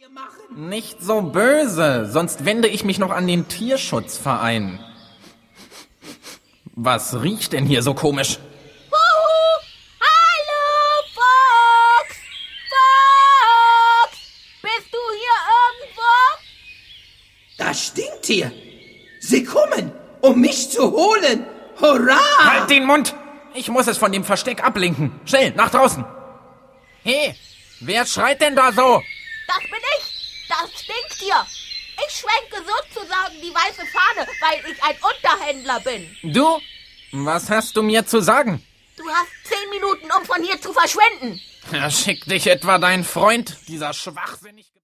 Nicht so böse, sonst wende ich mich noch an den Tierschutzverein. Was riecht denn hier so komisch? Hallo, Fuchs! Fuchs! Bist du hier irgendwo? Da stinkt hier. Sie kommen, um mich zu holen. Hurra! Halt den Mund! Ich muss es von dem Versteck ablenken. Schnell, nach draußen. Hey, wer schreit denn da so? Das bin ich! Das stinkt hier! Ich schwenke sozusagen die weiße Fahne, weil ich ein Unterhändler bin. Du? Was hast du mir zu sagen? Du hast 10 Minuten, um von hier zu verschwinden. Schickt dich etwa dein Freund, dieser schwachsinnig...